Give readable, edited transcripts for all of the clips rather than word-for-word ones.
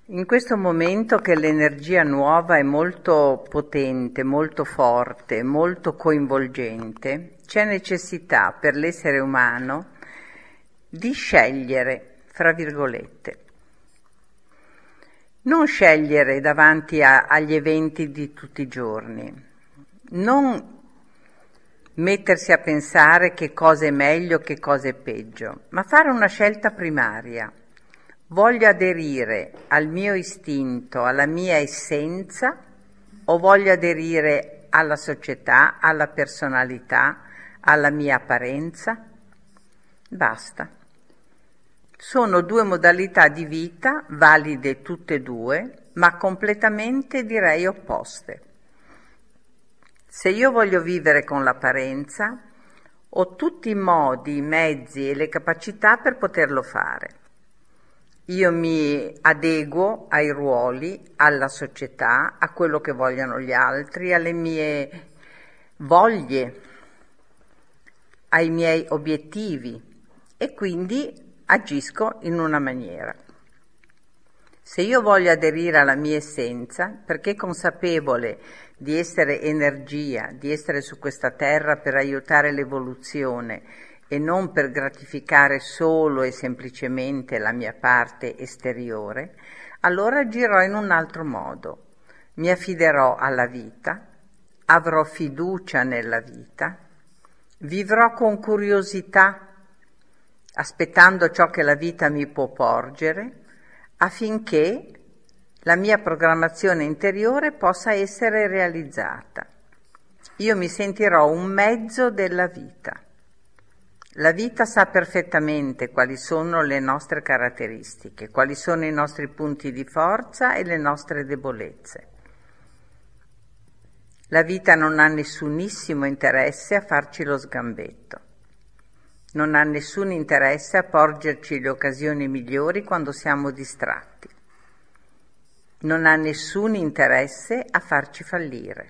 In questo momento che l'energia nuova è molto potente, molto forte, molto coinvolgente, c'è necessità per l'essere umano di scegliere, fra virgolette. Non scegliere davanti agli eventi di tutti i giorni, non mettersi a pensare che cosa è meglio, che cosa è peggio, ma fare una scelta primaria. Voglio aderire al mio istinto, alla mia essenza, o voglio aderire alla società, alla personalità, alla mia apparenza? Basta. Sono due modalità di vita, valide tutte e due, ma completamente, direi, opposte. Se io voglio vivere con l'apparenza, ho tutti i modi, i mezzi e le capacità per poterlo fare. Io mi adeguo ai ruoli, alla società, a quello che vogliono gli altri, alle mie voglie, ai miei obiettivi e quindi agisco in una maniera. Se io voglio aderire alla mia essenza, perché consapevole di essere energia, di essere su questa terra per aiutare l'evoluzione e non per gratificare solo e semplicemente la mia parte esteriore, allora agirò in un altro modo. Mi affiderò alla vita, avrò fiducia nella vita, vivrò con curiosità, aspettando ciò che la vita mi può porgere, affinché la mia programmazione interiore possa essere realizzata. Io mi sentirò un mezzo della vita. La vita sa perfettamente quali sono le nostre caratteristiche, quali sono i nostri punti di forza e le nostre debolezze. La vita non ha nessunissimo interesse a farci lo sgambetto. Non ha nessun interesse a porgerci le occasioni migliori quando siamo distratti. Non ha nessun interesse a farci fallire.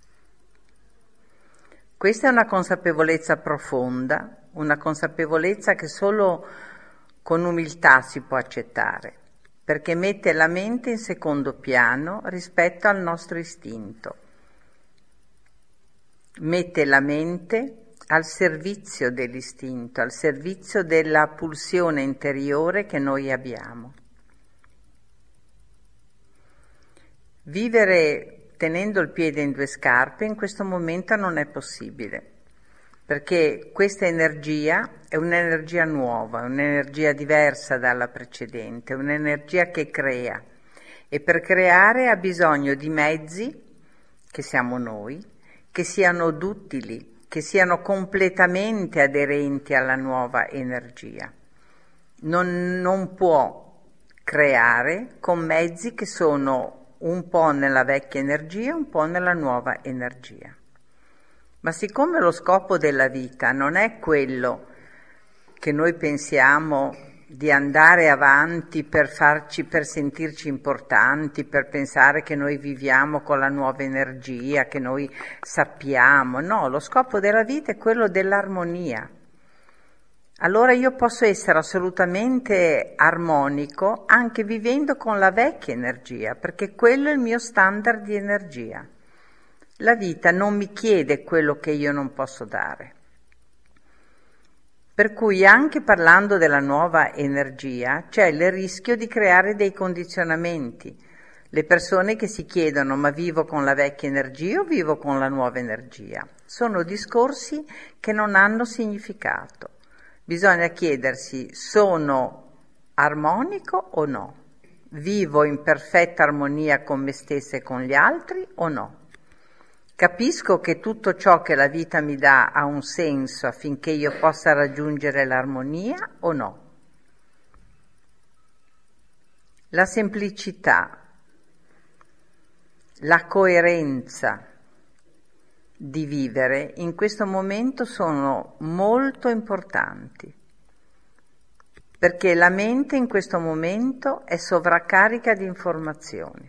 Questa è una consapevolezza profonda, una consapevolezza che solo con umiltà si può accettare, perché mette la mente in secondo piano rispetto al nostro istinto. Mette la mente al servizio dell'istinto, al servizio della pulsione interiore che noi abbiamo. Vivere tenendo il piede in due scarpe in questo momento non è possibile, perché questa energia è un'energia nuova, un'energia diversa dalla precedente, un'energia che crea, e per creare ha bisogno di mezzi, che siamo noi, che siano duttili, che siano completamente aderenti alla nuova energia. Non può creare con mezzi che sono un po' nella vecchia energia, un po' nella nuova energia. Ma siccome lo scopo della vita non è quello che noi pensiamo di andare avanti per sentirci importanti, per pensare che noi viviamo con la nuova energia, che noi sappiamo. No, lo scopo della vita è quello dell'armonia. Allora io posso essere assolutamente armonico anche vivendo con la vecchia energia, perché quello è il mio standard di energia. La vita non mi chiede quello che io non posso dare. Per cui anche parlando della nuova energia c'è il rischio di creare dei condizionamenti. Le persone che si chiedono: ma vivo con la vecchia energia o vivo con la nuova energia? Sono discorsi che non hanno significato. Bisogna chiedersi: sono armonico o no? Vivo in perfetta armonia con me stessa e con gli altri o no? Capisco che tutto ciò che la vita mi dà ha un senso affinché io possa raggiungere l'armonia o no? La semplicità, la coerenza di vivere in questo momento sono molto importanti, perché la mente in questo momento è sovraccarica di informazioni.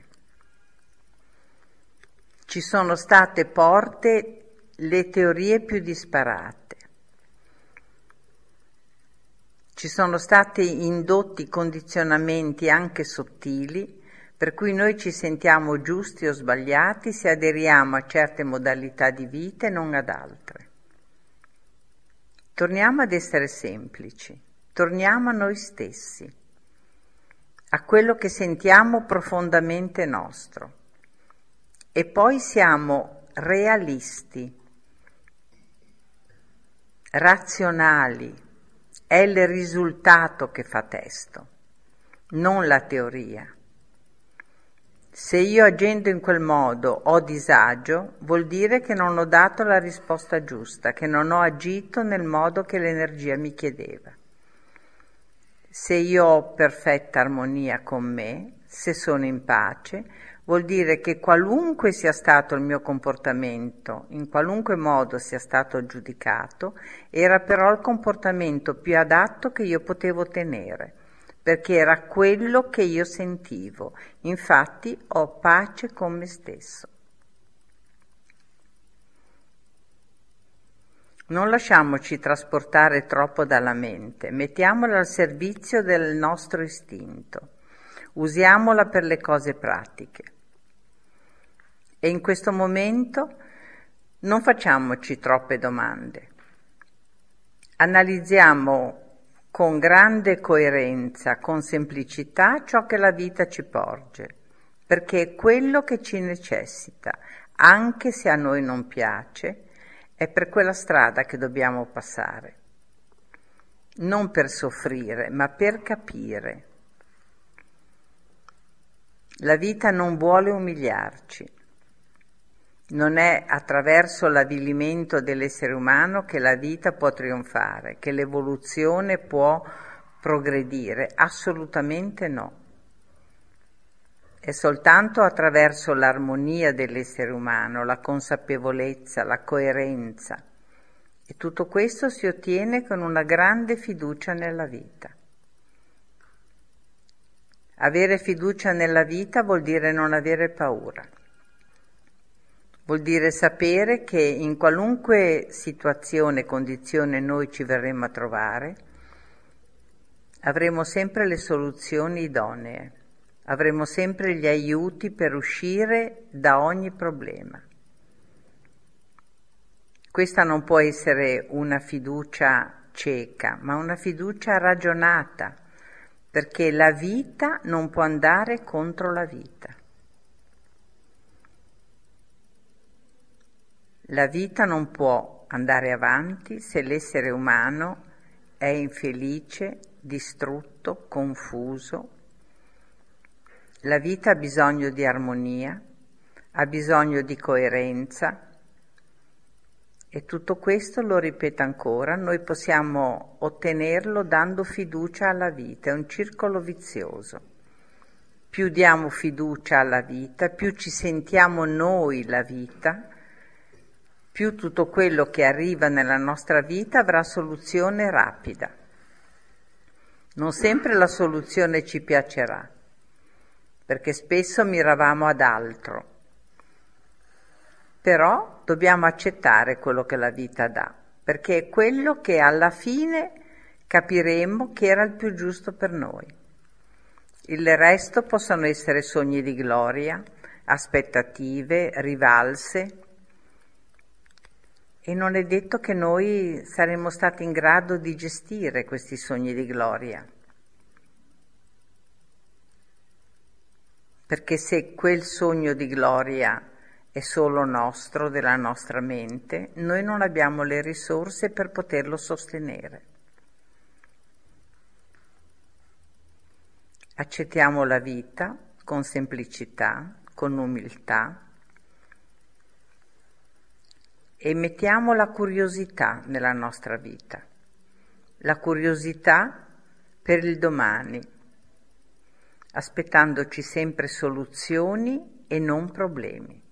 Ci sono state porte le teorie più disparate, ci sono stati indotti condizionamenti anche sottili per cui noi ci sentiamo giusti o sbagliati se aderiamo a certe modalità di vita e non ad altre. Torniamo ad essere semplici, torniamo a noi stessi, a quello che sentiamo profondamente nostro, e poi siamo realisti, razionali. È il risultato che fa testo, non la teoria. Se io agendo in quel modo ho disagio, vuol dire che non ho dato la risposta giusta, che non ho agito nel modo che l'energia mi chiedeva. Se io ho perfetta armonia con me, se sono in pace, vuol dire che qualunque sia stato il mio comportamento, in qualunque modo sia stato giudicato, era però il comportamento più adatto che io potevo tenere, perché era quello che io sentivo. Infatti ho pace con me stesso. Non lasciamoci trasportare troppo dalla mente, mettiamola al servizio del nostro istinto, usiamola per le cose pratiche. E in questo momento non facciamoci troppe domande. Analizziamo con grande coerenza, con semplicità, ciò che la vita ci porge, perché è quello che ci necessita, anche se a noi non piace, è per quella strada che dobbiamo passare. Non per soffrire, ma per capire. La vita non vuole umiliarci. Non è attraverso l'avvilimento dell'essere umano che la vita può trionfare, che l'evoluzione può progredire, assolutamente no. È soltanto attraverso l'armonia dell'essere umano, la consapevolezza, la coerenza, e tutto questo si ottiene con una grande fiducia nella vita. Avere fiducia nella vita vuol dire non avere paura. Vuol dire sapere che in qualunque situazione e condizione noi ci verremo a trovare, avremo sempre le soluzioni idonee, avremo sempre gli aiuti per uscire da ogni problema. Questa non può essere una fiducia cieca, ma una fiducia ragionata, perché la vita non può andare contro la vita. La vita non può andare avanti se l'essere umano è infelice, distrutto, confuso. La vita ha bisogno di armonia, ha bisogno di coerenza, e tutto questo, lo ripeto ancora, noi possiamo ottenerlo dando fiducia alla vita. È un circolo vizioso. Più diamo fiducia alla vita, più ci sentiamo noi la vita, più tutto quello che arriva nella nostra vita avrà soluzione rapida. Non sempre la soluzione ci piacerà, perché spesso miravamo ad altro, però dobbiamo accettare quello che la vita dà, perché è quello che alla fine capiremo che era il più giusto per noi. Il resto possono essere sogni di gloria, aspettative, rivalse, e non è detto che noi saremmo stati in grado di gestire questi sogni di gloria. Perché se quel sogno di gloria è solo nostro, della nostra mente, noi non abbiamo le risorse per poterlo sostenere. Accettiamo la vita con semplicità, con umiltà, e mettiamo la curiosità nella nostra vita, la curiosità per il domani, aspettandoci sempre soluzioni e non problemi.